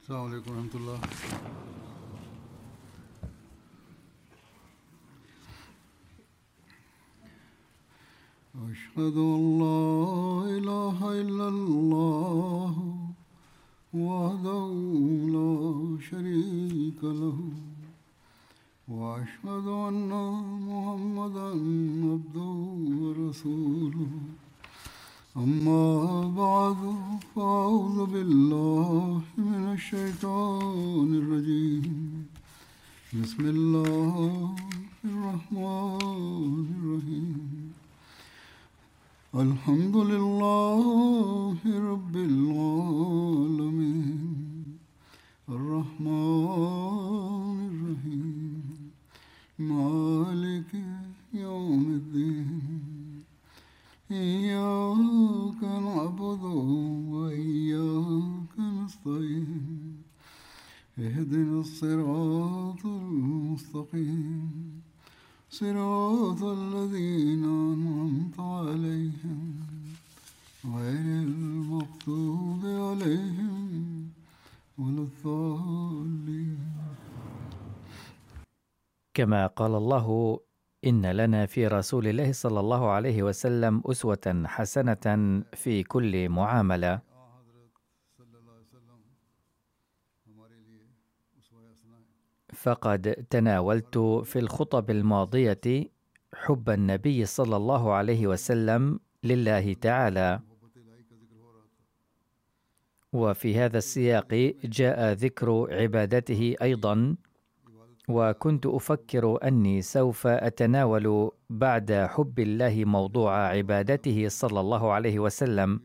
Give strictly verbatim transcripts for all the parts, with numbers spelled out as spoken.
السلام عليكم ورحمة الله. أشهد أن لا إله إلا الله وحده لا شريك له وأشهد أن محمدا عبده ورسوله. أما بعد فأعوذ بالله من الشيطان الرجيم. بسم الله الرحمن الرحيم. الحمد لله رب العالمين الرحمن الرحيم مالك يوم الدين. إياك نعبد وإياك نستعين. اهدنا الصراط المستقيم صراط الذين أنعمت عليهم غير المغضوب عليهم ولا الضالين. كما قال الله: إن لنا في رسول الله صلى الله عليه وسلم أسوة حسنة في كل معاملة. فقد تناولت في الخطب الماضية حب النبي صلى الله عليه وسلم لله تعالى، وفي هذا السياق جاء ذكر عبادته أيضا، وكنت أفكر أني سوف أتناول بعد حب الله موضوع عبادته صلى الله عليه وسلم،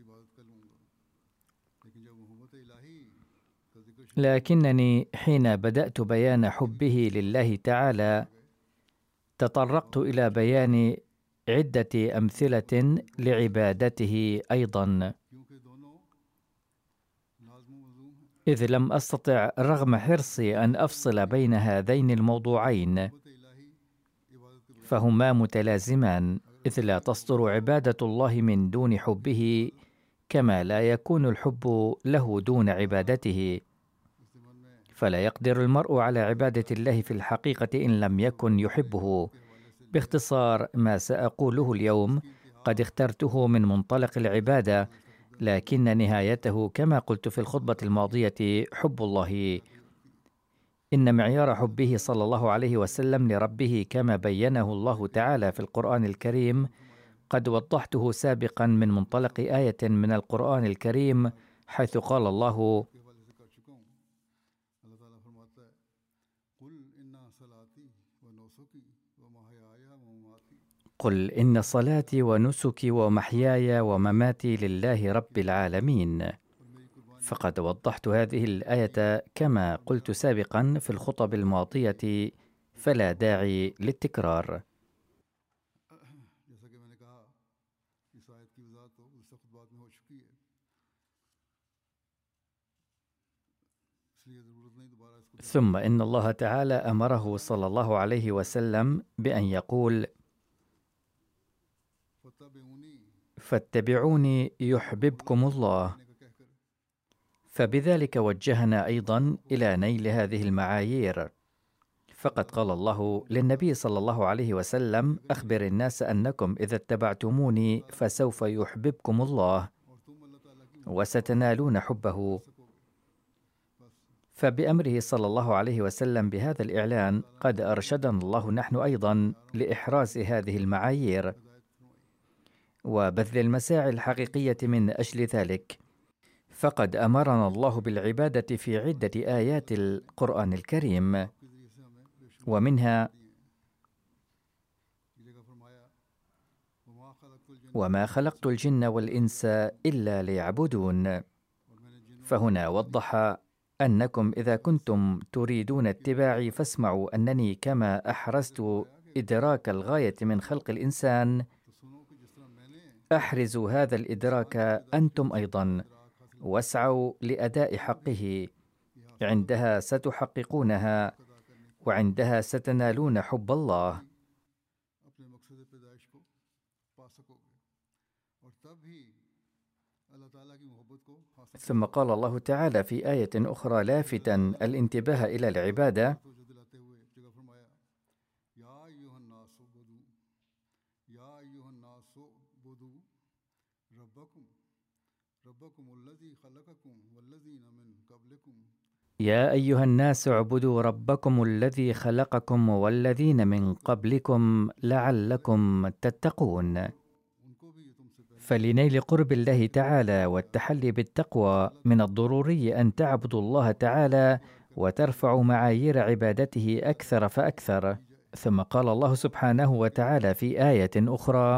لكنني حين بدأت بيان حبه لله تعالى تطرقت إلى بيان عدة أمثلة لعبادته أيضا، إذ لم أستطع رغم حرصي أن أفصل بين هذين الموضوعين، فهما متلازمان، إذ لا تصدر عبادة الله من دون حبه، كما لا يكون الحب له دون عبادته. فلا يقدر المرء على عبادة الله في الحقيقة إن لم يكن يحبه. باختصار ما سأقوله اليوم قد اخترته من منطلق العبادة، لكن نهايته كما قلت في الخطبة الماضية حب الله. إن معيار حبه صلى الله عليه وسلم لربه كما بينه الله تعالى في القرآن الكريم قد وضحته سابقا من منطلق آية من القرآن الكريم، حيث قال الله: قل إن صلاتي ونسكي ومحياي ومماتي لله رب العالمين. فقد وضحت هذه الآية كما قلت سابقا في الخطب الماضية، فلا داعي للتكرار. ثم إن الله تعالى أمره صلى الله عليه وسلم بأن يقول: فاتبعوني يحببكم الله. فبذلك وجهنا أيضا إلى نيل هذه المعايير، فقد قال الله للنبي صلى الله عليه وسلم: أخبر الناس أنكم إذا اتبعتموني فسوف يحببكم الله وستنالون حبه. فبأمره صلى الله عليه وسلم بهذا الإعلان قد أرشدنا الله نحن أيضا لإحراز هذه المعايير وبذل المساعي الحقيقية من أجل ذلك. فقد أمرنا الله بالعبادة في عدة آيات القرآن الكريم، ومنها: وما خلقت الجن والإنس إلا ليعبدون. فهنا وضح أنكم إذا كنتم تريدون اتباعي فاسمعوا أنني كما أحرزت إدراك الغاية من خلق الإنسان أحرزوا هذا الإدراك أنتم أيضا، واسعوا لأداء حقه. عندها ستحققونها، وعندها ستنالون حب الله. ثم قال الله تعالى في آية أخرى لافتا الانتباه إلى العبادة: يا أيها الناس اعبدوا ربكم الذي خلقكم والذين من قبلكم لعلكم تتقون. فلنيل قرب الله تعالى والتحلي بالتقوى من الضروري أن تعبدوا الله تعالى وترفعوا معايير عبادته أكثر فأكثر. ثم قال الله سبحانه وتعالى في آية أخرى: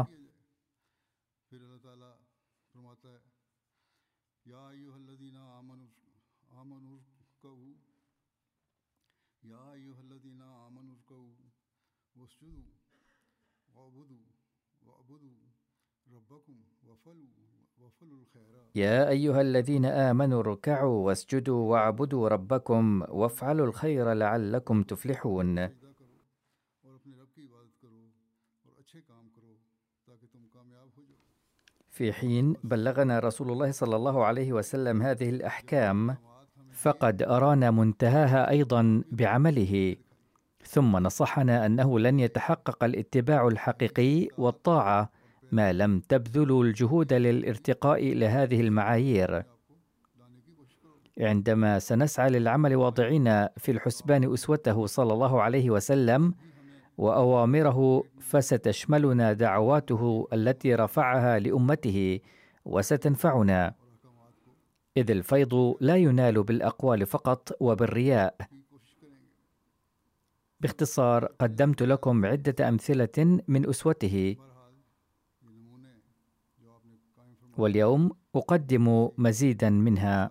يا أيها الذين آمنوا اركعوا واسجدوا واعبدوا ربكم وافعلوا الخير لعلكم تفلحون. في حين بلغنا رسول الله صلى الله عليه وسلم هذه الأحكام، فقد أرانا منتهاها أيضا بعمله، ثم نصحنا أنه لن يتحقق الاتباع الحقيقي والطاعة ما لم تبذلوا الجهود للارتقاء إلى هذه المعايير. عندما سنسعى للعمل واضعين في الحسبان أسوته صلى الله عليه وسلم وأوامره، فستشملنا دعواته التي رفعها لأمته وستنفعنا، إذ الفيض لا ينال بالأقوال فقط وبالرياء. باختصار قدمت لكم عدة أمثلة من أسوته، واليوم أقدم مزيدا منها.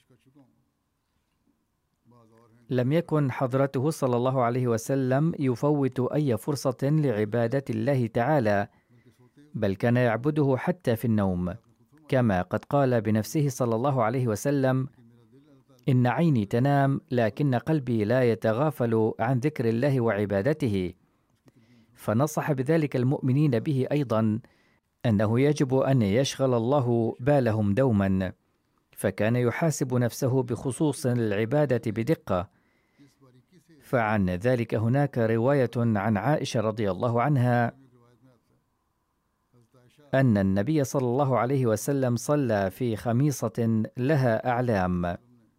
لم يكن حضرته صلى الله عليه وسلم يفوت أي فرصة لعبادة الله تعالى، بل كان يعبده حتى في النوم، كما قد قال بنفسه صلى الله عليه وسلم: إن عيني تنام لكن قلبي لا يتغافل عن ذكر الله وعبادته. فنصح بذلك المؤمنين به أيضا أنه يجب أن يشغل الله بالهم دوما، فكان يحاسب نفسه بخصوص العبادة بدقة. فعن ذلك هناك رواية عن عائشة رضي الله عنها أن النبي صلى الله عليه وسلم صلى في خميصة لها أعلام،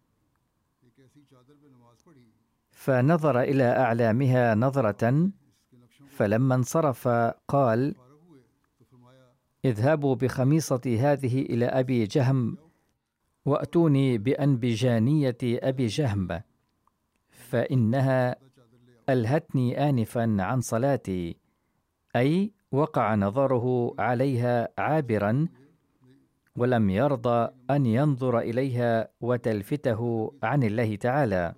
فنظر إلى أعلامها نظرة، فلما انصرف قال: اذهبوا بخميصتي هذه إلى أبي جهم وأتوني بأنبجانية أبي جهم، فإنها ألهتني آنفا عن صلاتي، أي وقع نظره عليها عابرا ولم يرضى أن ينظر إليها وتلفته عن الله تعالى.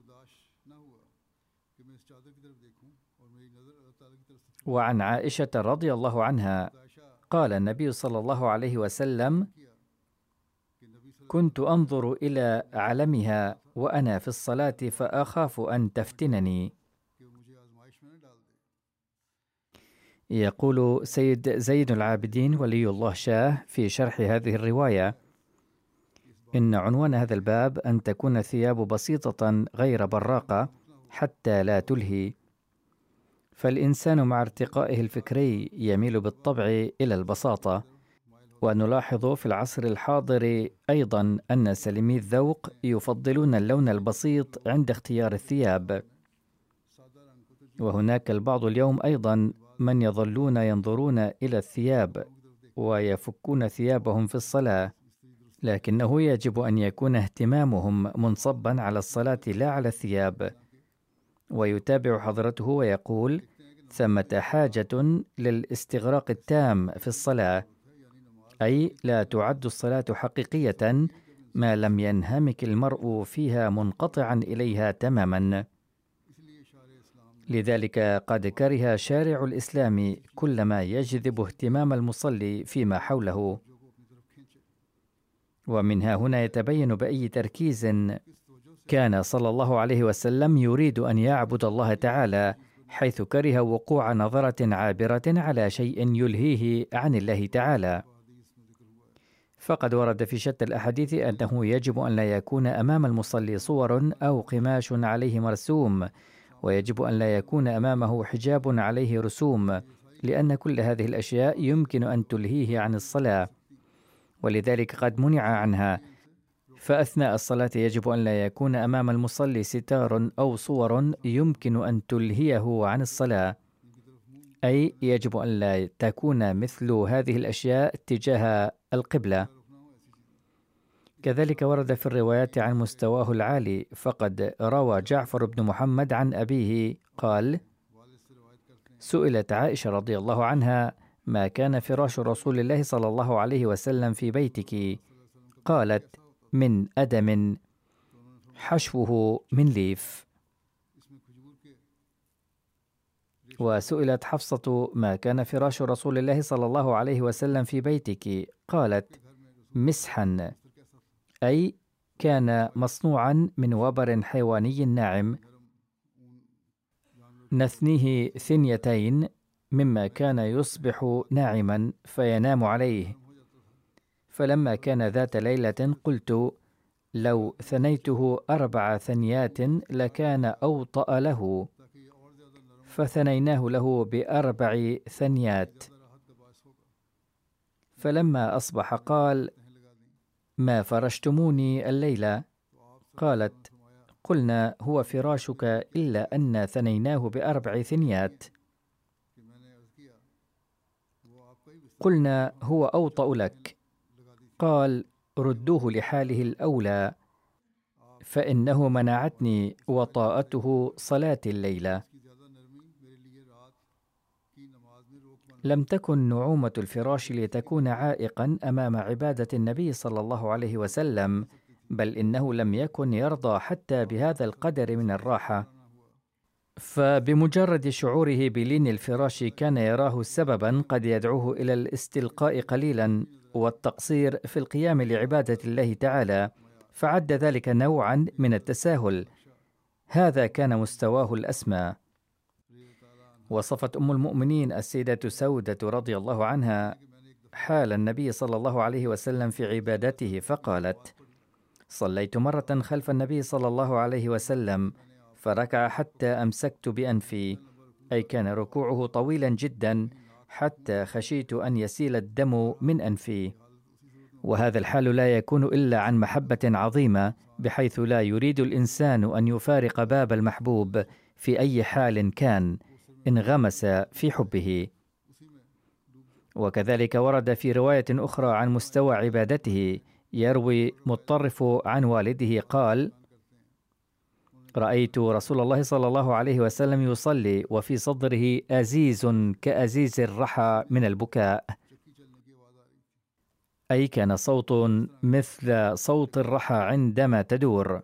وعن عائشة رضي الله عنها قال النبي صلى الله عليه وسلم: كنت أنظر إلى علمها وأنا في الصلاة فأخاف أن تفتنني. يقول سيد زين العابدين ولي الله شاه في شرح هذه الرواية: إن عنوان هذا الباب أن تكون الثياب بسيطة غير براقة حتى لا تلهي، فالإنسان مع ارتقائه الفكري يميل بالطبع إلى البساطة. ونلاحظ في العصر الحاضر أيضا أن سلمي الذوق يفضلون اللون البسيط عند اختيار الثياب، وهناك البعض اليوم أيضا من يظلون ينظرون إلى الثياب ويفكون ثيابهم في الصلاة، لكنه يجب أن يكون اهتمامهم منصبا على الصلاة لا على الثياب. ويتابع حضرته ويقول: ثمة حاجة للاستغراق التام في الصلاة، أي لا تعد الصلاة حقيقية ما لم ينهمك المرء فيها منقطعا إليها تماما. لذلك قد كره شارع الإسلام كل ما يجذب اهتمام المصلي فيما حوله. ومنها هنا يتبين بأي تركيز كان صلى الله عليه وسلم يريد أن يعبد الله تعالى، حيث كره وقوع نظرة عابرة على شيء يلهيه عن الله تعالى. فقد ورد في شتى الأحاديث أنه يجب أن لا يكون أمام المصلي صور أو قماش عليه مرسوم، ويجب أن لا يكون أمامه حجاب عليه رسوم، لأن كل هذه الأشياء يمكن أن تلهيه عن الصلاة، ولذلك قد منع عنها. فأثناء الصلاة يجب أن لا يكون أمام المصلي ستار أو صور يمكن أن تلهيه عن الصلاة، أي يجب أن لا تكون مثل هذه الأشياء تجاه القبلة. كذلك ورد في الروايات عن مستواه العالي، فقد روى جعفر بن محمد عن أبيه قال: سئلت عائشة رضي الله عنها: ما كان فراش رسول الله صلى الله عليه وسلم في بيتك؟ قالت: من أدم حشوه من ليف. وسئلت حفصة: ما كان فراش رسول الله صلى الله عليه وسلم في بيتك؟ قالت: مسحا، أي كان مصنوعا من وبر حيواني ناعم، نثنيه ثنيتين، مما كان يصبح ناعما فينام عليه. فلما كان ذات ليلة قلت: لو ثنيته أربع ثنيات لكان أوطأ له، فثنيناه له بأربع ثنيات. فلما أصبح قال: ما فرشتموني الليلة؟ قالت: قلنا: هو فراشك، إلا أن ثنيناه بأربع ثنيات. قلنا: هو أوطأ لك. قال: ردوه لحاله الأولى، فإنه منعتني وطاءته صلاة الليلة. لم تكن نعومة الفراش لتكون عائقا أمام عبادة النبي صلى الله عليه وسلم، بل إنه لم يكن يرضى حتى بهذا القدر من الراحة، فبمجرد شعوره بلين الفراش كان يراه سببا قد يدعوه إلى الاستلقاء قليلا والتقصير في القيام لعبادة الله تعالى، فعد ذلك نوعا من التساهل. هذا كان مستواه الأسمى. وصفت أم المؤمنين السيدة سودة رضي الله عنها حال النبي صلى الله عليه وسلم في عبادته، فقالت: صليت مرة خلف النبي صلى الله عليه وسلم فركع حتى أمسكت بأنفي، أي كان ركوعه طويلا جدا حتى خشيت أن يسيل الدم من أنفي. وهذا الحال لا يكون إلا عن محبة عظيمة، بحيث لا يريد الإنسان أن يفارق باب المحبوب في أي حال كان، انغمس في حبه. وكذلك ورد في رواية أخرى عن مستوى عبادته، يروي مطرف عن والده قال: رأيت رسول الله صلى الله عليه وسلم يصلي وفي صدره أزيز كأزيز الرحى من البكاء، أي كان صوت مثل صوت الرحى عندما تدور،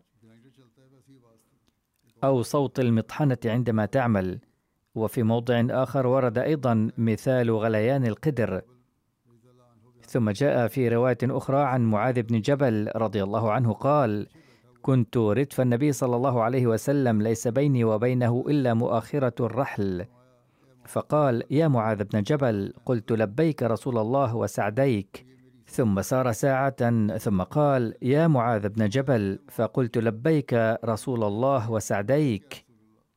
أو صوت المطحنة عندما تعمل. وفي موضع آخر ورد أيضا مثال غليان القدر. ثم جاء في رواية أخرى عن معاذ بن جبل رضي الله عنه قال: كنت ردف النبي صلى الله عليه وسلم، ليس بيني وبينه إلا مؤخرة الرحل، فقال: يا معاذ بن جبل. قلت: لبيك رسول الله وسعديك. ثم سار ساعة ثم قال: يا معاذ بن جبل. فقلت: لبيك رسول الله وسعديك.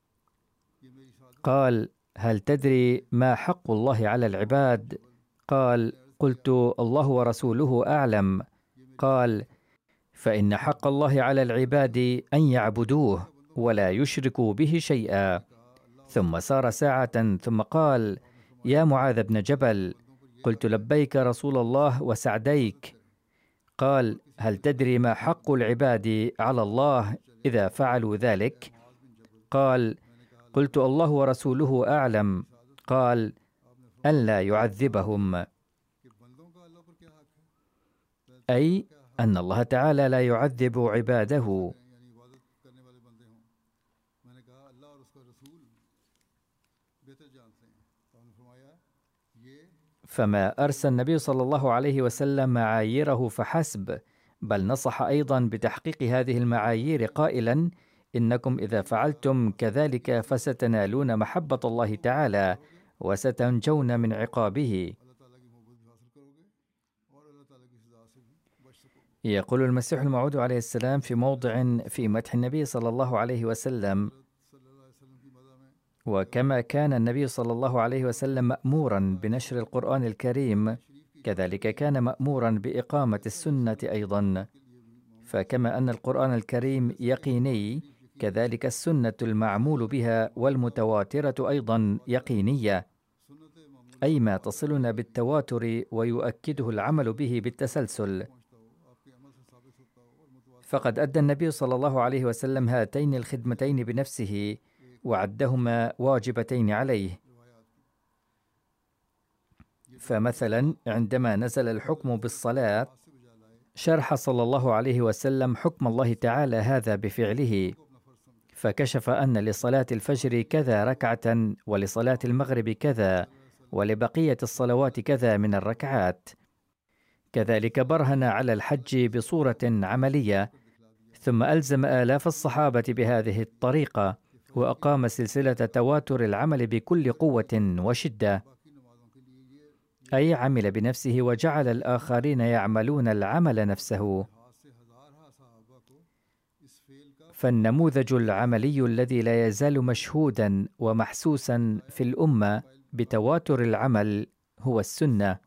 قال: هل تدري ما حق الله على العباد؟ قال: قلت: الله ورسوله أعلم. قال: فإن حق الله على العباد أن يعبدوه ولا يشركوا به شيئا. ثم سار ساعة ثم قال: يا معاذ بن جبل. قلت: لبيك رسول الله وسعديك. قال: هل تدري ما حق العباد على الله إذا فعلوا ذلك؟ قال: قلت: الله ورسوله أعلم. قال: أن لا يعذبهم، أي أن الله تعالى لا يعذب عباده. فما أرسى النبي صلى الله عليه وسلم معاييره فحسب، بل نصح أيضا بتحقيق هذه المعايير قائلا: إنكم إذا فعلتم كذلك فستنالون محبة الله تعالى وستنجون من عقابه. يقول المسيح الموعود عليه السلام في موضع في مدح النبي صلى الله عليه وسلم: وكما كان النبي صلى الله عليه وسلم مأمورا بنشر القرآن الكريم، كذلك كان مأمورا بإقامة السنة أيضا. فكما أن القرآن الكريم يقيني، كذلك السنة المعمول بها والمتواترة أيضا يقينية، أي ما تصلنا بالتواتر ويؤكده العمل به بالتسلسل. فقد أدى النبي صلى الله عليه وسلم هاتين الخدمتين بنفسه وعدهما واجبتين عليه. فمثلا عندما نزل الحكم بالصلاة، شرح صلى الله عليه وسلم حكم الله تعالى هذا بفعله، فكشف أن لصلاة الفجر كذا ركعة، ولصلاة المغرب كذا، ولبقية الصلوات كذا من الركعات. كذلك برهن على الحج بصورة عملية، ثم ألزم آلاف الصحابة بهذه الطريقة، وأقام سلسلة تواتر العمل بكل قوة وشدة، أي عمل بنفسه وجعل الآخرين يعملون العمل نفسه. فالنموذج العملي الذي لا يزال مشهودا ومحسوسا في الأمة بتواتر العمل هو السنة.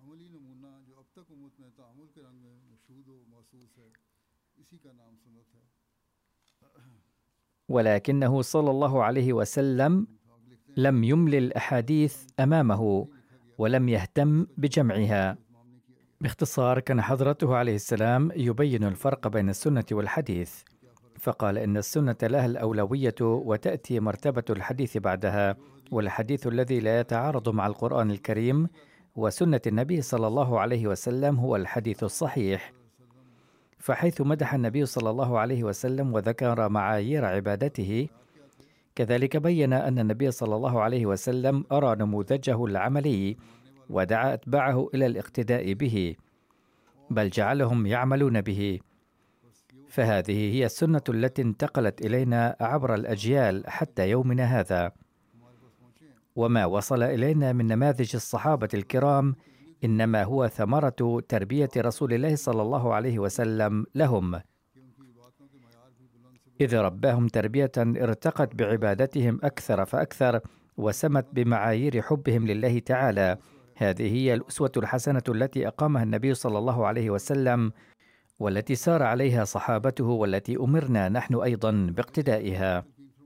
ولكنه صلى الله عليه وسلم لم يمل الأحاديث أمامه ولم يهتم بجمعها. باختصار، كان حضرته عليه السلام يبين الفرق بين السنة والحديث، فقال إن السنة لها الأولوية وتأتي مرتبة الحديث بعدها، والحديث الذي لا يتعارض مع القرآن الكريم وسنة النبي صلى الله عليه وسلم هو الحديث الصحيح. فحيث مدح النبي صلى الله عليه وسلم وذكر معايير عبادته، كذلك بين أن النبي صلى الله عليه وسلم أرى نموذجه العملي ودعا أتباعه إلى الاقتداء به، بل جعلهم يعملون به. فهذه هي السنة التي انتقلت إلينا عبر الأجيال حتى يومنا هذا. وما وصل إلينا من نماذج الصحابة الكرام إنما هو ثمرة تربية رسول الله صلى الله عليه وسلم لهم، إذ رباهم تربية ارتقت بعبادتهم أكثر فأكثر، وسمت بمعايير حبهم لله تعالى. هذه هي الأسوة الحسنة التي أقامها النبي صلى الله عليه وسلم، والتي سار عليها صحابته، والتي أمرنا نحن أيضا باقتدائها.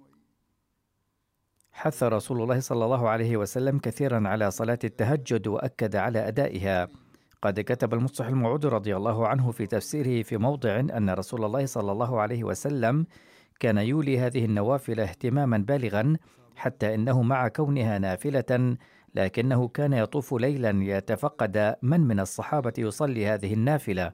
حث رسول الله صلى الله عليه وسلم كثيرا على صلاة التهجد وأكد على أدائها. قد كتب المصلح الموعود رضي الله عنه في تفسيره في موضع أن رسول الله صلى الله عليه وسلم كان يولي هذه النوافل اهتماما بالغا، حتى إنه مع كونها نافلة لكنه كان يطوف ليلا يتفقد من من الصحابة يصلي هذه النافلة،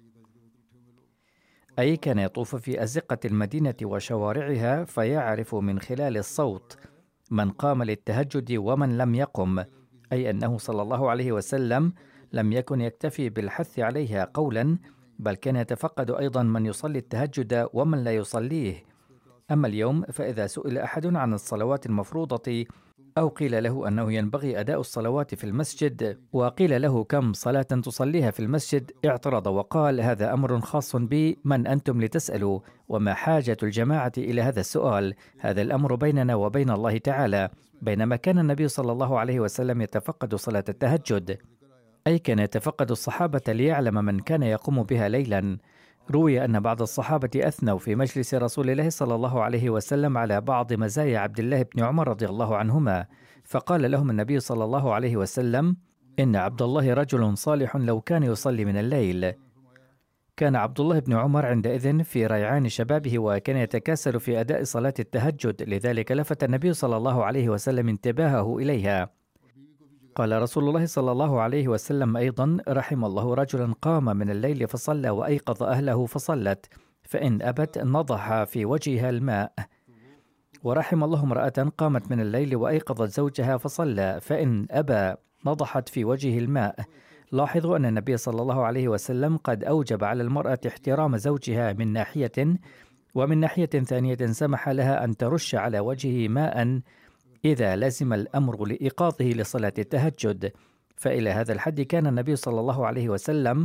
أي كان يطوف في أزقة المدينة وشوارعها فيعرف من خلال الصوت من قام للتهجد ومن لم يقم، أي أنه صلى الله عليه وسلم لم يكن يكتفي بالحث عليها قولا، بل كان يتفقد أيضا من يصلي التهجد ومن لا يصليه. أما اليوم فإذا سئل أحد عن الصلوات المفروضة أو قيل له أنه ينبغي أداء الصلوات في المسجد وقيل له كم صلاة تصليها في المسجد، اعترض وقال: هذا أمر خاص بي، من أنتم لتسألوا؟ وما حاجة الجماعة إلى هذا السؤال؟ هذا الأمر بيننا وبين الله تعالى. بينما كان النبي صلى الله عليه وسلم يتفقد صلاة التهجد، أي كان يتفقد الصحابة ليعلم من كان يقوم بها ليلا. روي أن بعض الصحابة أثنوا في مجلس رسول الله صلى الله عليه وسلم على بعض مزايا عبد الله بن عمر رضي الله عنهما، فقال لهم النبي صلى الله عليه وسلم: إن عبد الله رجل صالح لو كان يصلي من الليل. كان عبد الله بن عمر عندئذ في ريعان شبابه، وكان يتكاسل في أداء صلاة التهجد، لذلك لفت النبي صلى الله عليه وسلم انتباهه إليها. قال رسول الله صلى الله عليه وسلم أيضا: رحم الله رجلا قام من الليل فصلى وأيقظ أهله فصلت، فإن أبت نضح في وجهها الماء. ورحم الله امرأة قامت من الليل وأيقظت زوجها فصلى، فإن أبى نضحت في وجهه الماء. لاحظوا أن النبي صلى الله عليه وسلم قد أوجب على المرأة احترام زوجها من ناحية، ومن ناحية ثانية سمح لها أن ترش على وجهه ماء إذا لزم الأمر لإيقاظه لصلاة التهجد. فإلى هذا الحد كان النبي صلى الله عليه وسلم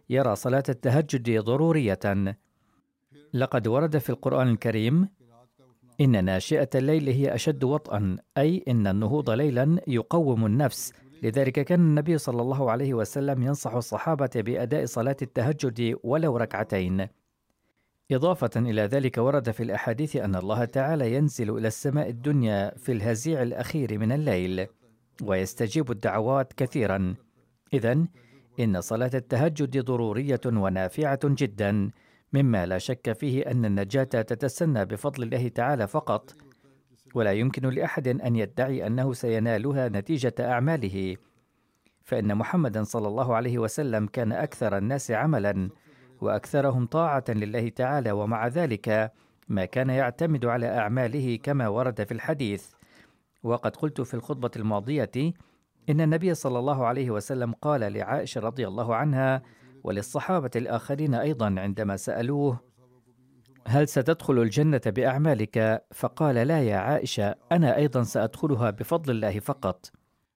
يرى صلاة التهجد ضرورية. لقد ورد في القرآن الكريم: إن ناشئة الليل هي أشد وطئا، أي إن النهوض ليلا يقوم النفس. لذلك كان النبي صلى الله عليه وسلم ينصح الصحابة بأداء صلاة التهجد ولو ركعتين. إضافة إلى ذلك ورد في الأحاديث أن الله تعالى ينزل إلى السماء الدنيا في الهزيع الأخير من الليل ويستجيب الدعوات كثيرا. إذن إن صلاة التهجد ضرورية ونافعة جدا، مما لا شك فيه أن النجاة تتسنى بفضل الله تعالى فقط، ولا يمكن لأحد أن يدعي أنه سينالها نتيجة أعماله، فإن محمدا صلى الله عليه وسلم كان أكثر الناس عملا وأكثرهم طاعة لله تعالى، ومع ذلك ما كان يعتمد على أعماله كما ورد في الحديث. وقد قلت في الخطبة الماضية إن النبي صلى الله عليه وسلم قال لعائشة رضي الله عنها وللصحابة الآخرين أيضا عندما سألوه: هل ستدخل الجنة بأعمالك؟ فقال: لا يا عائشة، أنا أيضا سأدخلها بفضل الله فقط.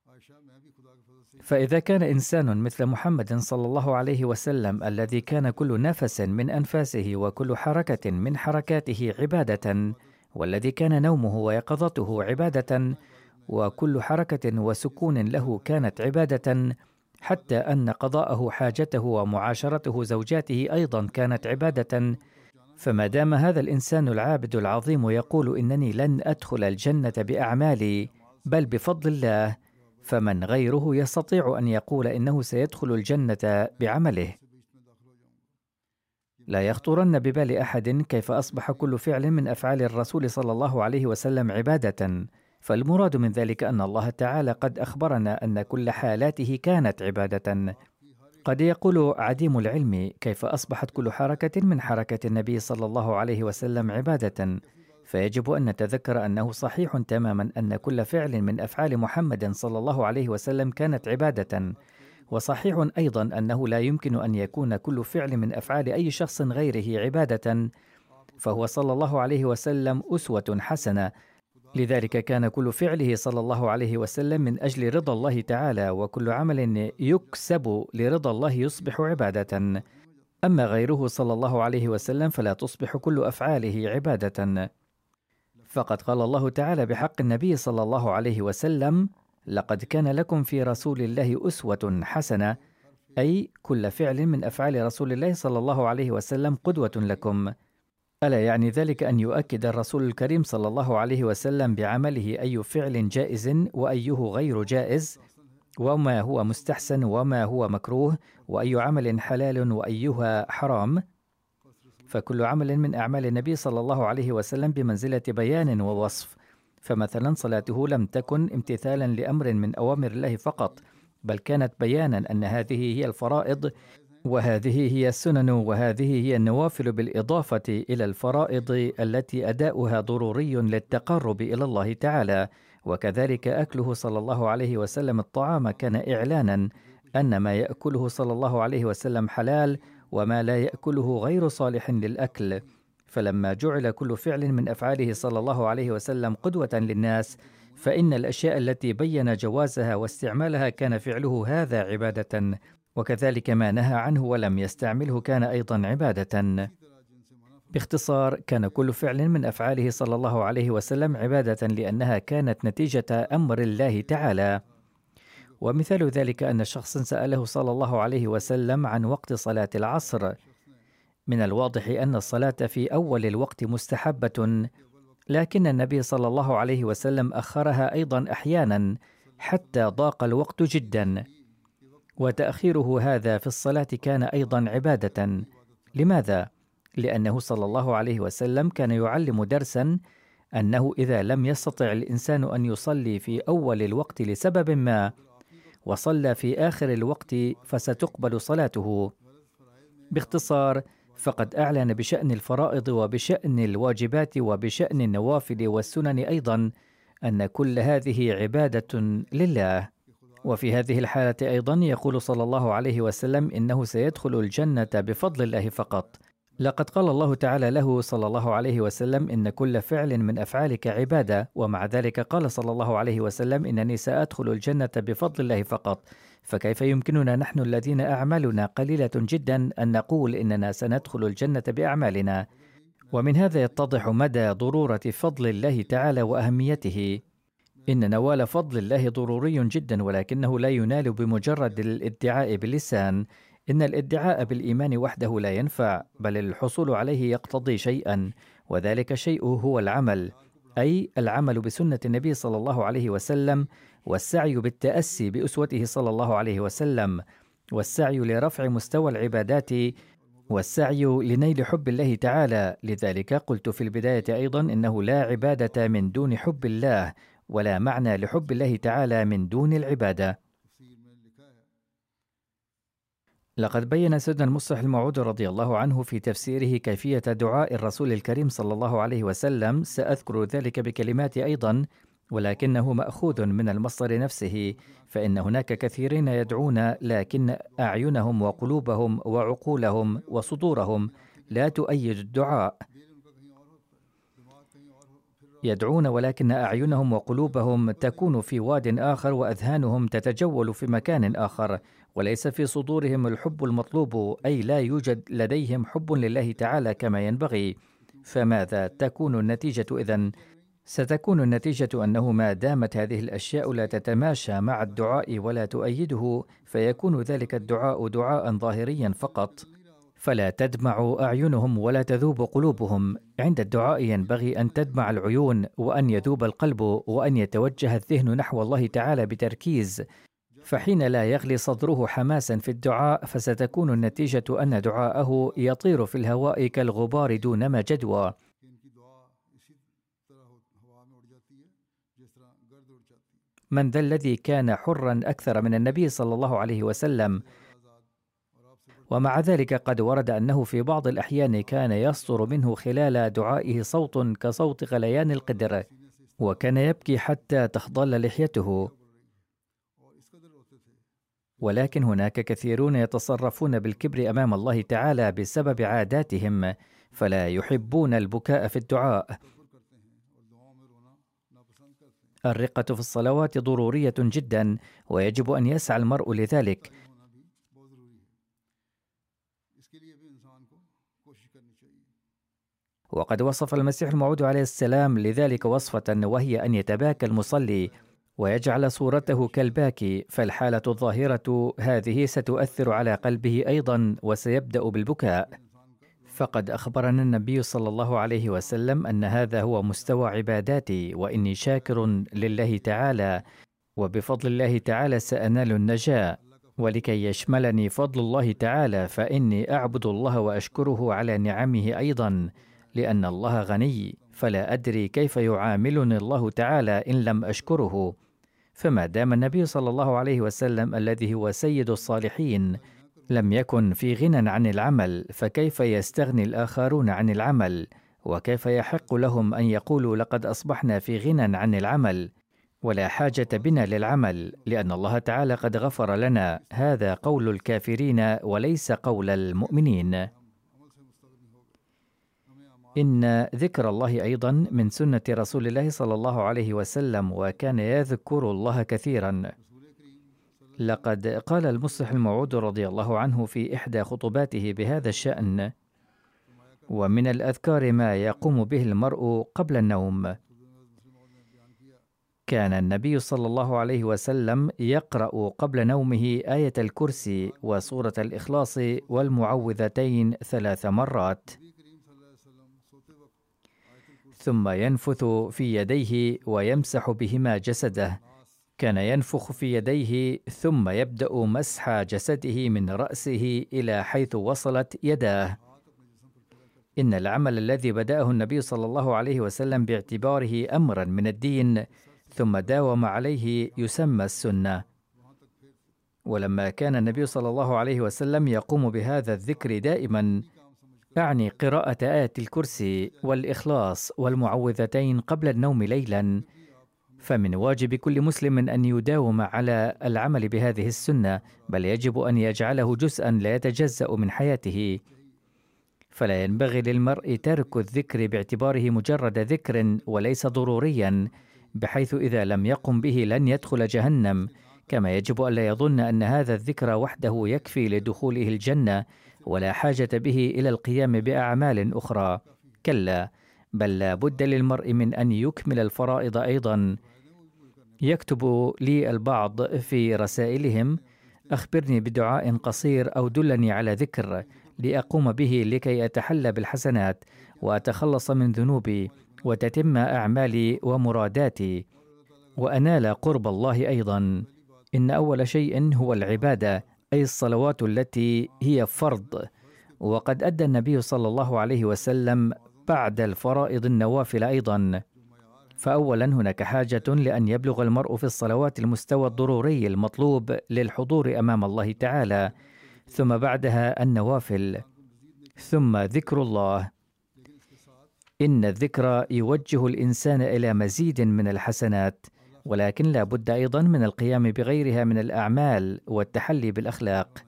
فإذا كان إنسان مثل محمد صلى الله عليه وسلم الذي كان كل نفس من أنفاسه وكل حركة من حركاته عبادة، والذي كان نومه ويقظته عبادة، وكل حركة وسكون له كانت عبادة، حتى أن قضاءه حاجته ومعاشرته زوجاته أيضا كانت عبادة، فما دام هذا الإنسان العابد العظيم يقول إنني لن أدخل الجنة بأعمالي بل بفضل الله، فمن غيره يستطيع أن يقول إنه سيدخل الجنة بعمله؟ لا يخطرن ببال أحد كيف أصبح كل فعل من أفعال الرسول صلى الله عليه وسلم عبادة، فالمراد من ذلك أن الله تعالى قد أخبرنا أن كل حالاته كانت عبادة. قد يقول عديم العلم: كيف أصبحت كل حركة من حركة النبي صلى الله عليه وسلم عبادة؟ فيجب أن نتذكر أنه صحيح تماما أن كل فعل من أفعال محمد صلى الله عليه وسلم كانت عبادة، وصحيح أيضا أنه لا يمكن أن يكون كل فعل من أفعال أي شخص غيره عبادة، فهو صلى الله عليه وسلم أسوة حسنة. لذلك كان كل فعله صلى الله عليه وسلم من أجل رضا الله تعالى، وكل عمل يكسب لرضا الله يصبح عبادة. أما غيره صلى الله عليه وسلم فلا تصبح كل أفعاله عبادة. فقد قال الله تعالى بحق النبي صلى الله عليه وسلم: لقد كان لكم في رسول الله أسوة حسنة، أي كل فعل من أفعال رسول الله صلى الله عليه وسلم قدوة لكم. ألا يعني ذلك أن يؤكد الرسول الكريم صلى الله عليه وسلم بعمله أي فعل جائز وأيه غير جائز، وما هو مستحسن وما هو مكروه، وأي عمل حلال وأيها حرام؟ فكل عمل من أعمال النبي صلى الله عليه وسلم بمنزلة بيان ووصف. فمثلا صلاته لم تكن امتثالا لأمر من أوامر الله فقط، بل كانت بيانا أن هذه هي الفرائض وهذه هي السنن وهذه هي النوافل، بالإضافة إلى الفرائض التي أداؤها ضروري للتقرب إلى الله تعالى. وكذلك أكله صلى الله عليه وسلم الطعام كان إعلانا أن ما يأكله صلى الله عليه وسلم حلال، وما لا يأكله غير صالح للأكل. فلما جعل كل فعل من أفعاله صلى الله عليه وسلم قدوة للناس، فإن الأشياء التي بين جوازها واستعمالها كان فعله هذا عبادة، وكذلك ما نهى عنه ولم يستعمله كان أيضا عبادة. باختصار، كان كل فعل من أفعاله صلى الله عليه وسلم عبادة لأنها كانت نتيجة أمر الله تعالى. ومثال ذلك أن شخصا سأله صلى الله عليه وسلم عن وقت صلاة العصر. من الواضح أن الصلاة في أول الوقت مستحبة، لكن النبي صلى الله عليه وسلم أخرها أيضا أحيانا حتى ضاق الوقت جدا، وتأخيره هذا في الصلاة كان أيضا عبادة. لماذا؟ لأنه صلى الله عليه وسلم كان يعلم درسا أنه إذا لم يستطع الإنسان أن يصلي في أول الوقت لسبب ما وصلى في آخر الوقت فستقبل صلاته. باختصار، فقد أعلن بشأن الفرائض وبشأن الواجبات وبشأن النوافل والسنن أيضا أن كل هذه عبادة لله. وفي هذه الحالة أيضا يقول صلى الله عليه وسلم إنه سيدخل الجنة بفضل الله فقط. لقد قال الله تعالى له صلى الله عليه وسلم: إن كل فعل من أفعالك عبادة، ومع ذلك قال صلى الله عليه وسلم: إنني سأدخل الجنة بفضل الله فقط. فكيف يمكننا نحن الذين أعمالنا قليلة جدا أن نقول إننا سندخل الجنة بأعمالنا؟ ومن هذا يتضح مدى ضرورة فضل الله تعالى وأهميته. إن نوال فضل الله ضروري جدا، ولكنه لا ينال بمجرد الادعاء باللسان. إن الادعاء بالإيمان وحده لا ينفع، بل الحصول عليه يقتضي شيئا، وذلك الشيء هو العمل، أي العمل بسنة النبي صلى الله عليه وسلم، والسعي بالتأسي بأسوته صلى الله عليه وسلم، والسعي لرفع مستوى العبادات، والسعي لنيل حب الله تعالى. لذلك قلت في البداية أيضا إنه لا عبادة من دون حب الله، ولا معنى لحب الله تعالى من دون العبادة. لقد بين سيدنا المصلح الموعود رضي الله عنه في تفسيره كيفية دعاء الرسول الكريم صلى الله عليه وسلم. سأذكر ذلك بكلماتي أيضا، ولكنه مأخوذ من المصدر نفسه، فإن هناك كثيرين يدعون لكن أعينهم وقلوبهم وعقولهم وصدورهم لا تؤيد الدعاء. يدعون ولكن أعينهم وقلوبهم تكون في واد آخر، وأذهانهم تتجول في مكان آخر، وليس في صدورهم الحب المطلوب، أي لا يوجد لديهم حب لله تعالى كما ينبغي. فماذا تكون النتيجة إذن؟ ستكون النتيجة أنه ما دامت هذه الأشياء لا تتماشى مع الدعاء ولا تؤيده، فيكون ذلك الدعاء دعاء ظاهريا فقط، فلا تدمع أعينهم ولا تذوب قلوبهم. عند الدعاء ينبغي أن تدمع العيون، وأن يذوب القلب، وأن يتوجه الذهن نحو الله تعالى بتركيز. فحين لا يغلي صدره حماسا في الدعاء، فستكون النتيجة أن دعاءه يطير في الهواء كالغبار دونما جدوى. من ذا الذي كان حرا أكثر من النبي صلى الله عليه وسلم؟ ومع ذلك قد ورد أنه في بعض الأحيان كان يصدر منه خلال دعائه صوت كصوت غليان القدر، وكان يبكي حتى تخضل لحيته. ولكن هناك كثيرون يتصرفون بالكبر أمام الله تعالى بسبب عاداتهم، فلا يحبون البكاء في الدعاء. الرقة في الصلوات ضرورية جدا، ويجب أن يسعى المرء لذلك. وقد وصف المسيح الموعود عليه السلام لذلك وصفة، وهي أن يتباكى المصلي ويجعل صورته كالباكي، فالحالة الظاهرة هذه ستؤثر على قلبه أيضا، وسيبدأ بالبكاء. فقد أخبرنا النبي صلى الله عليه وسلم أن هذا هو مستوى عباداتي، وإني شاكر لله تعالى، وبفضل الله تعالى سأنال النجاة. ولكي يشملني فضل الله تعالى فإني أعبد الله وأشكره على نعمه أيضا، لأن الله غني، فلا أدري كيف يعاملني الله تعالى إن لم أشكره. فما دام النبي صلى الله عليه وسلم الذي هو سيد الصالحين لم يكن في غنى عن العمل، فكيف يستغني الآخرون عن العمل؟ وكيف يحق لهم أن يقولوا لقد أصبحنا في غنى عن العمل ولا حاجة بنا للعمل، لأن الله تعالى قد غفر لنا؟ هذا قول الكافرين وليس قول المؤمنين. إن ذكر الله أيضا من سنة رسول الله صلى الله عليه وسلم، وكان يذكر الله كثيرا. لقد قال المصلح الموعود رضي الله عنه في إحدى خطباته بهذا الشأن: ومن الأذكار ما يقوم به المرء قبل النوم. كان النبي صلى الله عليه وسلم يقرأ قبل نومه آية الكرسي وسورة الإخلاص والمعوذتين ثلاث مرات، ثم ينفث في يديه ويمسح بهما جسده. كان ينفخ في يديه ثم يبدأ مسح جسده من رأسه إلى حيث وصلت يداه. إن العمل الذي بدأه النبي صلى الله عليه وسلم باعتباره أمرا من الدين ثم داوم عليه يسمى السنة. ولما كان النبي صلى الله عليه وسلم يقوم بهذا الذكر دائما، أعني قراءة آية الكرسي والإخلاص والمعوذتين قبل النوم ليلا، فمن واجب كل مسلم أن يداوم على العمل بهذه السنة، بل يجب أن يجعله جزءا لا يتجزأ من حياته. فلا ينبغي للمرء ترك الذكر باعتباره مجرد ذكر وليس ضروريا، بحيث إذا لم يقم به لن يدخل جهنم، كما يجب ألا يظن أن هذا الذكر وحده يكفي لدخوله الجنة ولا حاجة به إلى القيام بأعمال أخرى. كلا، بل لا بد للمرء من أن يكمل الفرائض أيضا. يكتب لي البعض في رسائلهم: أخبرني بدعاء قصير أو دلني على ذكر لأقوم به لكي أتحلى بالحسنات وأتخلص من ذنوبي وتتم أعمالي ومراداتي وأنال قرب الله أيضا. إن أول شيء هو العبادة، أي الصلوات التي هي فرض، وقد أدى النبي صلى الله عليه وسلم بعد الفرائض النوافل أيضا. فأولا هناك حاجة لأن يبلغ المرء في الصلوات المستوى الضروري المطلوب للحضور أمام الله تعالى، ثم بعدها النوافل، ثم ذكر الله. إن الذكر يوجه الإنسان إلى مزيد من الحسنات، ولكن لا بد أيضا من القيام بغيرها من الأعمال والتحلي بالأخلاق.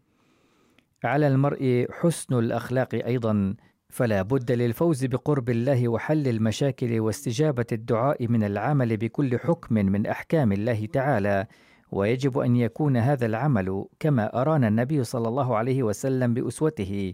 على المرء حسن الأخلاق أيضا، فلا بد للفوز بقرب الله وحل المشاكل واستجابة الدعاء من العمل بكل حكم من أحكام الله تعالى، ويجب أن يكون هذا العمل كما أرانا النبي صلى الله عليه وسلم بأسوته.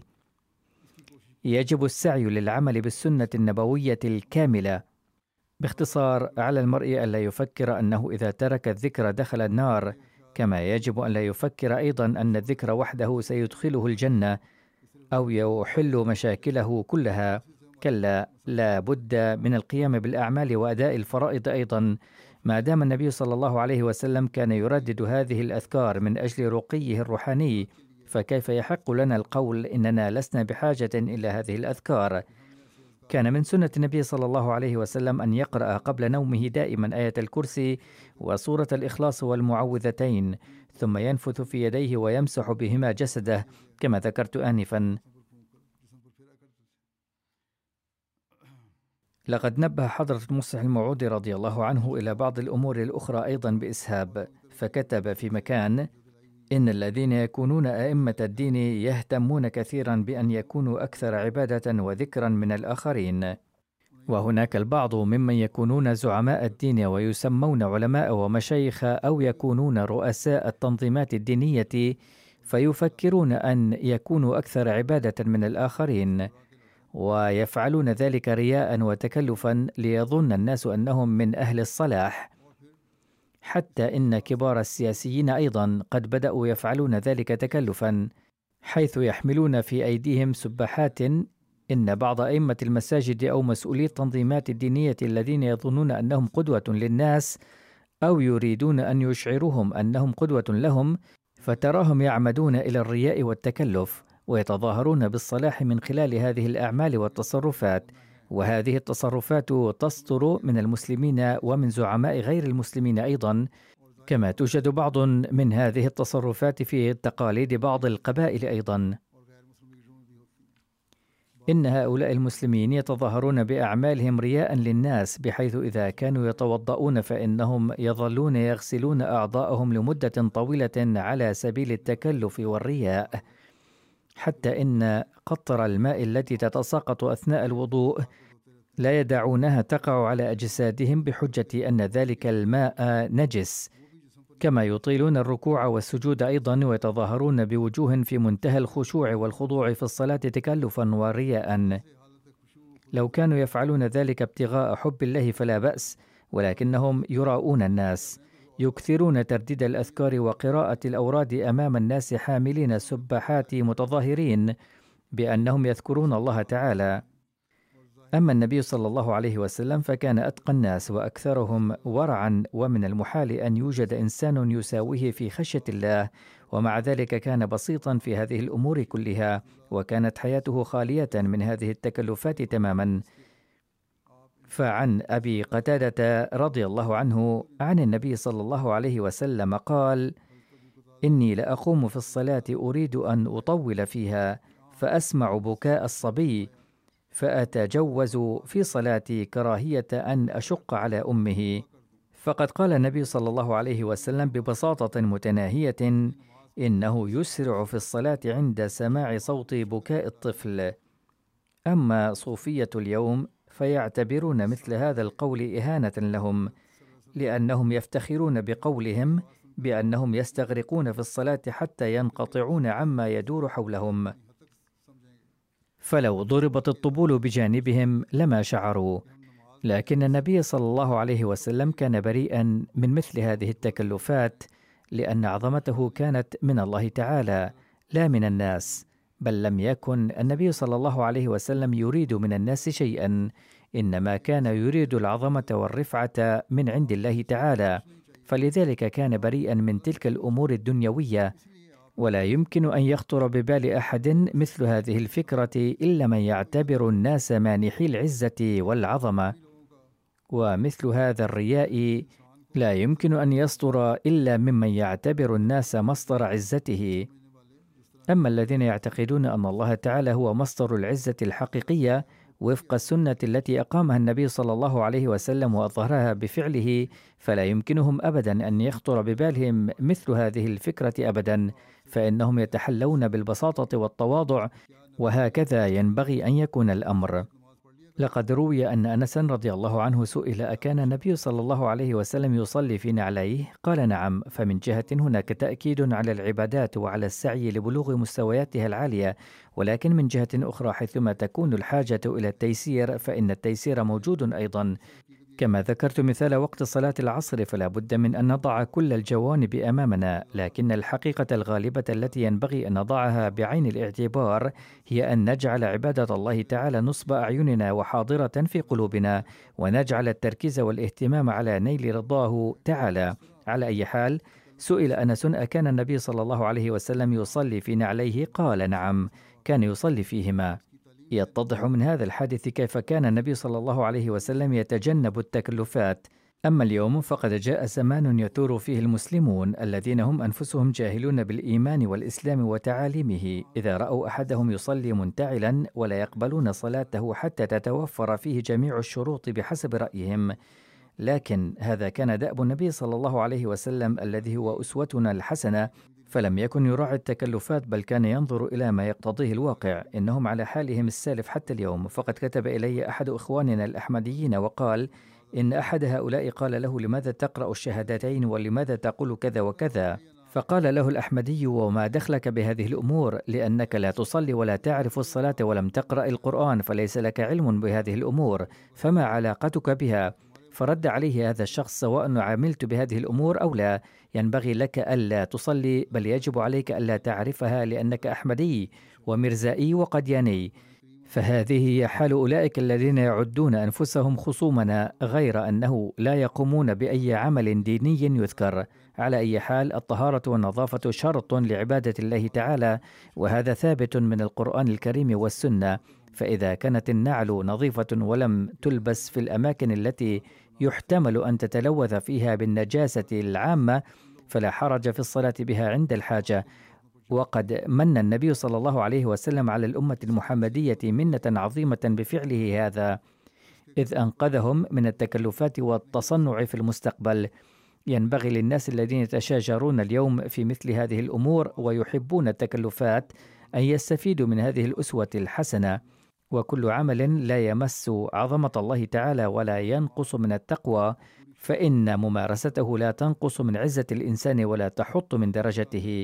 يجب السعي للعمل بالسنة النبوية الكاملة. باختصار، على المرء ألا يفكر أنه إذا ترك الذكر دخل النار، كما يجب أن لا يفكر أيضا أن الذكر وحده سيدخله الجنة أو يحل مشاكله كلها. كلا، لا بد من القيام بالأعمال وأداء الفرائض أيضا. ما دام النبي صلى الله عليه وسلم كان يردد هذه الأذكار من أجل رقيه الروحاني، فكيف يحق لنا القول إننا لسنا بحاجة إلى هذه الأذكار؟ كان من سنة النبي صلى الله عليه وسلم أن يقرأ قبل نومه دائما آية الكرسي وسورة الإخلاص والمعوذتين، ثم ينفث في يديه ويمسح بهما جسده كما ذكرت آنفا. لقد نبه حضرة المصلح الموعودي رضي الله عنه إلى بعض الأمور الأخرى أيضا بإسهاب، فكتب في مكان: إن الذين يكونون أئمة الدين يهتمون كثيرا بأن يكونوا أكثر عبادة وذكرا من الآخرين، وهناك البعض ممن يكونون زعماء الدين ويسمون علماء ومشايخ أو يكونون رؤساء التنظيمات الدينية، فيفكرون أن يكونوا أكثر عبادة من الآخرين، ويفعلون ذلك رياء وتكلفا ليظن الناس أنهم من أهل الصلاح. حتى إن كبار السياسيين أيضا قد بدأوا يفعلون ذلك تكلفا، حيث يحملون في أيديهم سبحات. إن بعض أئمة المساجد أو مسؤولي التنظيمات الدينية الذين يظنون أنهم قدوة للناس أو يريدون أن يشعروهم أنهم قدوة لهم، فتراهم يعمدون إلى الرياء والتكلف ويتظاهرون بالصلاح من خلال هذه الأعمال والتصرفات. وهذه التصرفات تصدر من المسلمين ومن زعماء غير المسلمين أيضا، كما توجد بعض من هذه التصرفات في تقاليد بعض القبائل أيضا. إن هؤلاء المسلمين يتظاهرون بأعمالهم رياء للناس، بحيث إذا كانوا يتوضؤون فإنهم يظلون يغسلون أعضاءهم لمدة طويلة على سبيل التكلف والرياء، حتى إن قطر الماء التي تتساقط أثناء الوضوء لا يدعونها تقع على أجسادهم بحجة أن ذلك الماء نجس، كما يطيلون الركوع والسجود أيضا، ويتظاهرون بوجوه في منتهى الخشوع والخضوع في الصلاة تكلفا ورياء. لو كانوا يفعلون ذلك ابتغاء حب الله فلا بأس، ولكنهم يراؤون الناس، يكثرون ترديد الأذكار وقراءة الأوراد أمام الناس حاملين سبحات متظاهرين بأنهم يذكرون الله تعالى. أما النبي صلى الله عليه وسلم فكان أتقى الناس وأكثرهم ورعا، ومن المحال أن يوجد إنسان يساويه في خشية الله، ومع ذلك كان بسيطا في هذه الأمور كلها، وكانت حياته خالية من هذه التكلفات تماما. فعن أبي قتادة رضي الله عنه عن النبي صلى الله عليه وسلم قال: إني لأقوم في الصلاة أريد أن أطول فيها، فأسمع بكاء الصبي، فأتجوز في صلاتي كراهية أن أشق على أمه. فقد قال النبي صلى الله عليه وسلم ببساطة متناهية: إنه يسرع في الصلاة عند سماع صوت بكاء الطفل. أما صوفية اليوم فيعتبرون مثل هذا القول إهانة لهم، لأنهم يفتخرون بقولهم بأنهم يستغرقون في الصلاة حتى ينقطعون عما يدور حولهم، فلو ضربت الطبول بجانبهم لما شعروا. لكن النبي صلى الله عليه وسلم كان بريئا من مثل هذه التكلفات، لأن عظمته كانت من الله تعالى لا من الناس، بل لم يكن النبي صلى الله عليه وسلم يريد من الناس شيئا، إنما كان يريد العظمة والرفعة من عند الله تعالى، فلذلك كان بريئا من تلك الأمور الدنيوية. ولا يمكن أن يخطر ببال أحد مثل هذه الفكرة إلا من يعتبر الناس مانحي العزة والعظمة، ومثل هذا الرياء لا يمكن أن يصدر إلا ممن يعتبر الناس مصدر عزته. أما الذين يعتقدون أن الله تعالى هو مصدر العزة الحقيقية وفق السنة التي أقامها النبي صلى الله عليه وسلم وأظهرها بفعله، فلا يمكنهم أبدا أن يخطر ببالهم مثل هذه الفكرة أبدا، فإنهم يتحلون بالبساطة والتواضع، وهكذا ينبغي أن يكون الأمر. لقد روي أن أنس رضي الله عنه سئل: أكان النبي صلى الله عليه وسلم يصلي في نعليه؟ قال: نعم. فمن جهة هناك تأكيد على العبادات وعلى السعي لبلوغ مستوياتها العالية، ولكن من جهة أخرى حيثما تكون الحاجة إلى التيسير فإن التيسير موجود أيضا. كما ذكرت مثال وقت صلاة العصر، فلا بد من أن نضع كل الجوانب أمامنا، لكن الحقيقة الغالبة التي ينبغي أن نضعها بعين الاعتبار هي أن نجعل عبادة الله تعالى نصب أعيننا وحاضرة في قلوبنا، ونجعل التركيز والاهتمام على نيل رضاه تعالى. على أي حال، سئل أنس: أكان النبي صلى الله عليه وسلم يصلي في نعليه؟ قال: نعم، كان يصلي فيهما. يتضح من هذا الحادث كيف كان النبي صلى الله عليه وسلم يتجنب التكلفات. أما اليوم فقد جاء زمان يثور فيه المسلمون الذين هم أنفسهم جاهلون بالإيمان والإسلام وتعاليمه، إذا رأوا أحدهم يصلي منتعلا ولا يقبلون صلاته حتى تتوفر فيه جميع الشروط بحسب رأيهم. لكن هذا كان دأب النبي صلى الله عليه وسلم الذي هو أسوتنا الحسنة، فلم يكن يراعي التكلفات، بل كان ينظر إلى ما يقتضيه الواقع. إنهم على حالهم السالف حتى اليوم. فقد كتب إلي أحد إخواننا الأحمديين وقال إن أحد هؤلاء قال له: لماذا تقرأ الشهادتين ولماذا تقول كذا وكذا؟ فقال له الأحمدي: وما دخلك بهذه الأمور؟ لأنك لا تصلي ولا تعرف الصلاة ولم تقرأ القرآن، فليس لك علم بهذه الأمور، فما علاقتك بها؟ فرد عليه هذا الشخص: سواء عملت بهذه الأمور أو لا، ينبغي لك ألا تصلي، بل يجب عليك ألا تعرفها، لأنك أحمدي ومرزائي وقدياني. فهذه هي حال أولئك الذين يعدون أنفسهم خصومنا، غير أنه لا يقومون بأي عمل ديني يذكر. على أي حال، الطهارة والنظافة شرط لعبادة الله تعالى، وهذا ثابت من القرآن الكريم والسنة. فإذا كانت النعل نظيفة ولم تلبس في الأماكن التي يحتمل أن تتلوث فيها بالنجاسة العامة، فلا حرج في الصلاة بها عند الحاجة. وقد من النبي صلى الله عليه وسلم على الأمة المحمدية منة عظيمة بفعله هذا، إذ أنقذهم من التكلفات والتصنع في المستقبل. ينبغي للناس الذين يتشاجرون اليوم في مثل هذه الأمور ويحبون التكلفات أن يستفيدوا من هذه الأسوة الحسنة. وكل عمل لا يمس عظمة الله تعالى ولا ينقص من التقوى، فإن ممارسته لا تنقص من عزة الإنسان ولا تحط من درجته.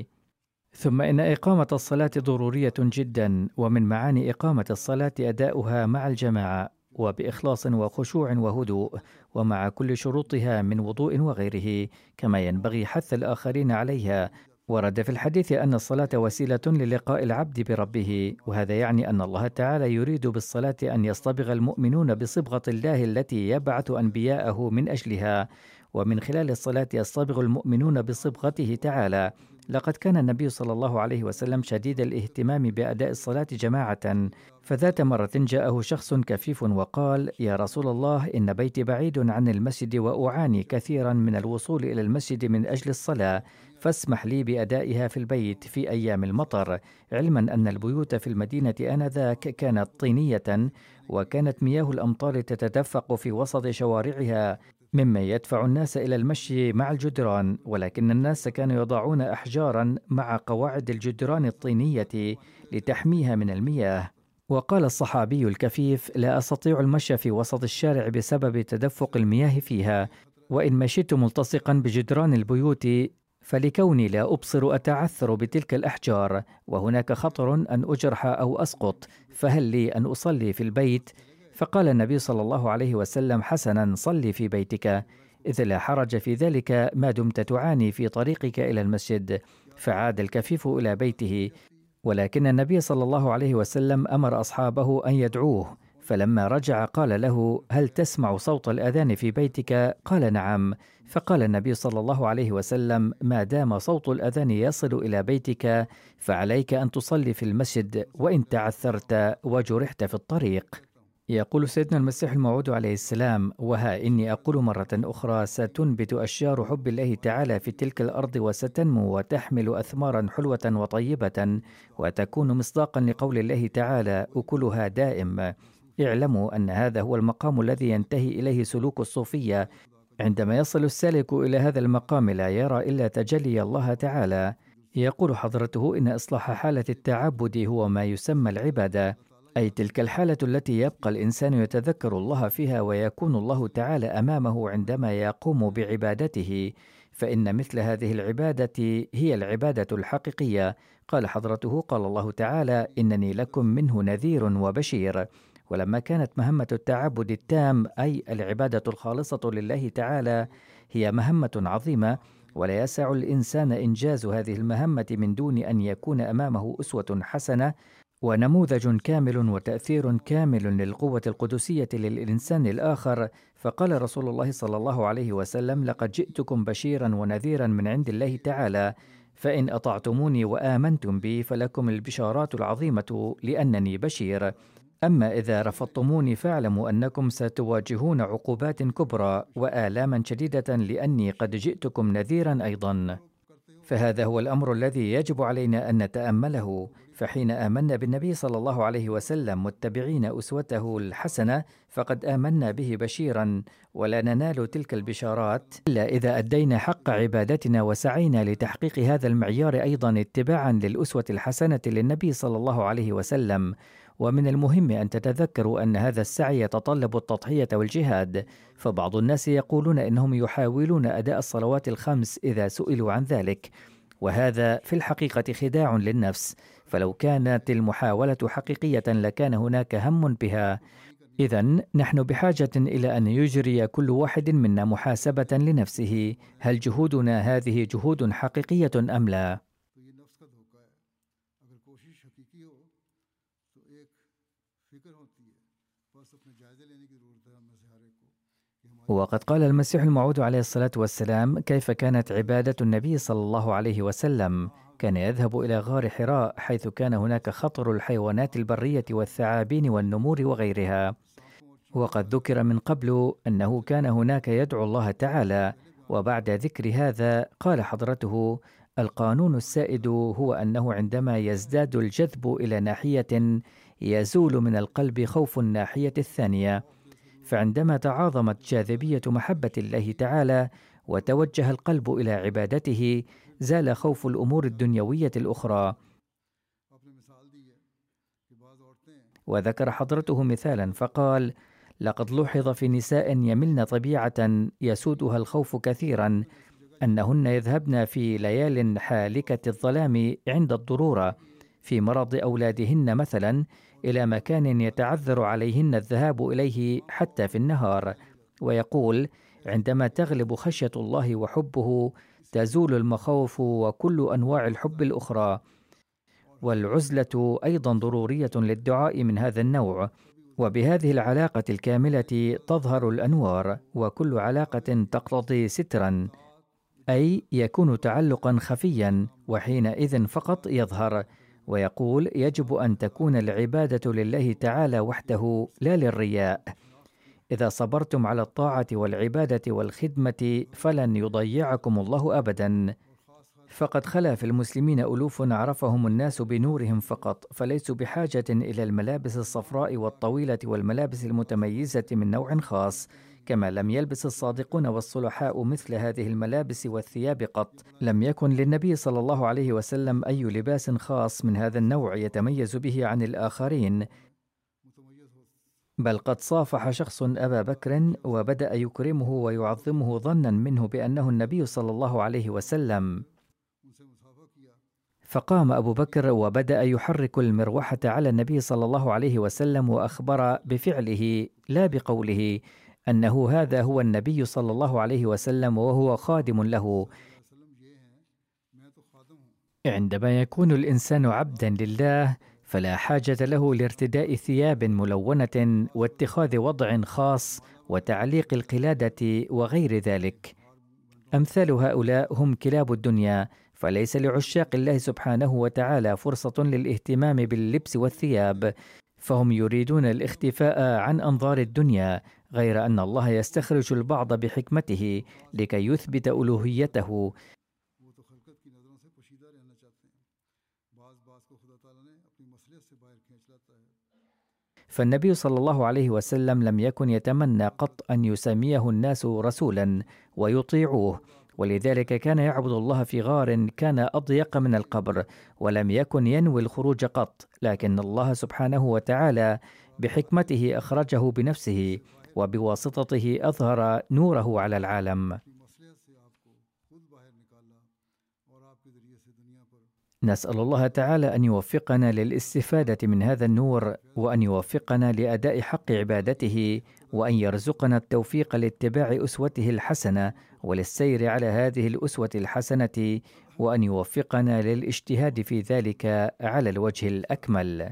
ثم إن إقامة الصلاة ضرورية جدا، ومن معاني إقامة الصلاة أداؤها مع الجماعة وبإخلاص وخشوع وهدوء، ومع كل شروطها من وضوء وغيره، كما ينبغي حث الآخرين عليها. ورد في الحديث أن الصلاة وسيلة للقاء العبد بربه، وهذا يعني أن الله تعالى يريد بالصلاة أن يصطبغ المؤمنون بصبغة الله التي يبعث أنبياءه من أجلها، ومن خلال الصلاة يصطبغ المؤمنون بصبغته تعالى. لقد كان النبي صلى الله عليه وسلم شديد الاهتمام بأداء الصلاة جماعة، فذات مرة جاءه شخص كفيف وقال: يا رسول الله، إن بيتي بعيد عن المسجد وأعاني كثيرا من الوصول إلى المسجد من أجل الصلاة، فاسمح لي بأدائها في البيت في أيام المطر، علما أن البيوت في المدينة آنذاك كانت طينية، وكانت مياه الأمطار تتدفق في وسط شوارعها، مما يدفع الناس إلى المشي مع الجدران، ولكن الناس كانوا يضعون أحجارا مع قواعد الجدران الطينية لتحميها من المياه. وقال الصحابي الكفيف: لا أستطيع المشي في وسط الشارع بسبب تدفق المياه فيها، وإن مشيت ملتصقا بجدران البيوت فلكوني لا أبصر أتعثر بتلك الأحجار وهناك خطر أن أجرح أو أسقط، فهل لي أن أصلي في البيت؟ فقال النبي صلى الله عليه وسلم: حسنا، صلي في بيتك، إذ لا حرج في ذلك ما دمت تعاني في طريقك إلى المسجد. فعاد الكفيف إلى بيته، ولكن النبي صلى الله عليه وسلم أمر أصحابه أن يدعوه، فلما رجع قال له: هل تسمع صوت الأذان في بيتك؟ قال: نعم. فقال النبي صلى الله عليه وسلم: ما دام صوت الأذان يصل إلى بيتك فعليك أن تصلي في المسجد وإن تعثرت وجرحت في الطريق. يقول سيدنا المسيح الموعود عليه السلام: وها إني أقول مرة أخرى، ستنبت أشجار حب الله تعالى في تلك الأرض، وستنمو وتحمل أثمارا حلوة وطيبة، وتكون مصداقا لقول الله تعالى: أكلها دائم. اعلموا أن هذا هو المقام الذي ينتهي إليه سلوك الصوفية. عندما يصل السالك إلى هذا المقام لا يرى إلا تجلي الله تعالى. يقول حضرته: إن إصلاح حالة التعبد هو ما يسمى العبادة، أي تلك الحالة التي يبقى الإنسان يتذكر الله فيها ويكون الله تعالى أمامه عندما يقوم بعبادته، فإن مثل هذه العبادة هي العبادة الحقيقية. قال حضرته: قال الله تعالى: إنني لكم منه نذير وبشير. ولما كانت مهمة التعبد التام أي العبادة الخالصة لله تعالى هي مهمة عظيمة، ولا يسع الإنسان إنجاز هذه المهمة من دون أن يكون أمامه أسوة حسنة ونموذج كامل وتأثير كامل للقوة القدسية للإنسان الآخر. فقال رسول الله صلى الله عليه وسلم: لقد جئتكم بشيرا ونذيرا من عند الله تعالى، فإن أطعتموني وآمنتم بي فلكم البشارات العظيمة لأنني بشير، أما إذا رفضتموني فاعلموا أنكم ستواجهون عقوبات كبرى وآلاما شديدة لأني قد جئتكم نذيرا أيضا. فهذا هو الأمر الذي يجب علينا أن نتأمله. فحين آمنا بالنبي صلى الله عليه وسلم متبعين أسوته الحسنة فقد آمنا به بشيرا، ولا ننال تلك البشارات إلا إذا أدينا حق عبادتنا وسعينا لتحقيق هذا المعيار أيضا اتباعا للأسوة الحسنة للنبي صلى الله عليه وسلم. ومن المهم أن تتذكروا أن هذا السعي يتطلب التضحية والجهاد، فبعض الناس يقولون إنهم يحاولون أداء الصلوات الخمس إذا سئلوا عن ذلك، وهذا في الحقيقة خداع للنفس. فلو كانت المحاولة حقيقية لكان هناك هم بها. إذن نحن بحاجة إلى أن يجري كل واحد منا محاسبة لنفسه: هل جهودنا هذه جهود حقيقية أم لا؟ وقد قال المسيح الموعود عليه الصلاة والسلام: كيف كانت عبادة النبي صلى الله عليه وسلم؟ كان يذهب إلى غار حراء حيث كان هناك خطر الحيوانات البرية والثعابين والنمور وغيرها. وقد ذكر من قبل أنه كان هناك يدعو الله تعالى. وبعد ذكر هذا قال حضرته: القانون السائد هو أنه عندما يزداد الجذب إلى ناحية يزول من القلب خوف الناحية الثانية، فعندما تعاظمت جاذبية محبة الله تعالى وتوجه القلب إلى عبادته زال خوف الأمور الدنيوية الأخرى. وذكر حضرته مثالا فقال: لقد لوحظ في نساء يملن طبيعة يسودها الخوف كثيرا أنهن يذهبن في ليال حالكة الظلام عند الضرورة في مرض أولادهن مثلا إلى مكان يتعذر عليهن الذهاب إليه حتى في النهار. ويقول: عندما تغلب خشية الله وحبه تزول المخاوف وكل أنواع الحب الأخرى. والعزلة أيضا ضرورية للدعاء من هذا النوع. وبهذه العلاقة الكاملة تظهر الأنوار، وكل علاقة تقتضي سترا، أي يكون تعلقا خفيا، وحينئذ فقط يظهر. ويقول: يجب أن تكون العبادة لله تعالى وحده لا للرياء. إذا صبرتم على الطاعة والعبادة والخدمة فلن يضيعكم الله أبدا. فقد خلا في المسلمين ألوف عرفهم الناس بنورهم فقط، فليسوا بحاجة إلى الملابس الصفراء والطويلة والملابس المتميزة من نوع خاص، كما لم يلبس الصادقون والصلحاء مثل هذه الملابس والثياب قط. لم يكن للنبي صلى الله عليه وسلم أي لباس خاص من هذا النوع يتميز به عن الآخرين، بل قد صافح شخص أبا بكر وبدأ يكرمه ويعظمه ظنا منه بأنه النبي صلى الله عليه وسلم. فقام أبو بكر وبدأ يحرك المروحة على النبي صلى الله عليه وسلم، وأخبر بفعله لا بقوله أنه هذا هو النبي صلى الله عليه وسلم وهو خادم له. عندما يكون الإنسان عبدا لله فلا حاجة له لارتداء ثياب ملونة واتخاذ وضع خاص وتعليق القلادة وغير ذلك. أمثال هؤلاء هم كلاب الدنيا، فليس لعشاق الله سبحانه وتعالى فرصة للاهتمام باللبس والثياب، فهم يريدون الاختفاء عن أنظار الدنيا، غير أن الله يستخرج البعض بحكمته لكي يثبت ألوهيته. فالنبي صلى الله عليه وسلم لم يكن يتمنى قط أن يسميه الناس رسولا ويطيعوه، ولذلك كان يعبد الله في غار كان أضيق من القبر، ولم يكن ينوي الخروج قط، لكن الله سبحانه وتعالى بحكمته أخرجه بنفسه، وبواسطته أظهر نوره على العالم. نسأل الله تعالى أن يوفقنا للاستفادة من هذا النور، وأن يوفقنا لأداء حق عبادته، وأن يرزقنا التوفيق لاتباع أسوته الحسنة وللسير على هذه الأسوة الحسنة، وأن يوفقنا للاجتهاد في ذلك على الوجه الأكمل.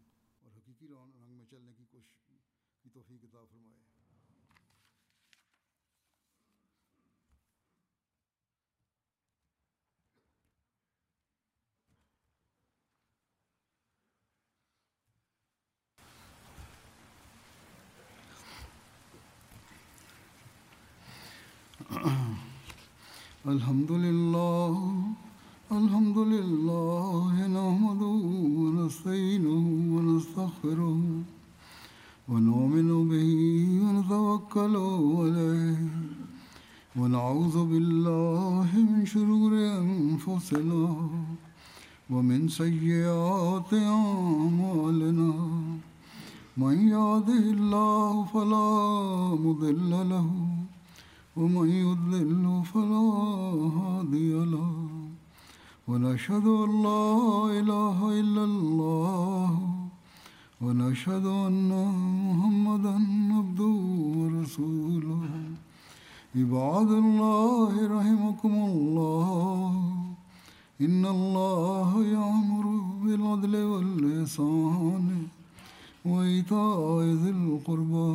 الحمد لله الحمد لله نحمده ونستعينه ونستغفره ونؤمن به ونتوكل عليه ونعوذ بالله من شرور أنفسنا ومن سيئات أعمالنا. من يهده الله فلا مضل له ومن يضلل فلا هادي له ونشهد أن لا إله إلا الله ونشهد أن محمدا عبده ورسوله. عباد الله رحمكم الله، إن الله يأمر بالعدل والإحسان وإيتاء ذي القربى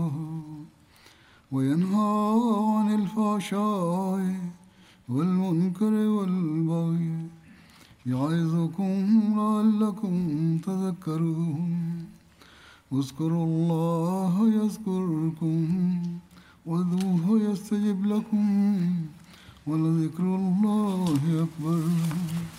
وينهى عن الفحشاء والمنكر والبغي يعظكم لعلكم تذكرون. اذكروا الله يذكركم وادعوه يستجب لكم ولذكر الله أكبر.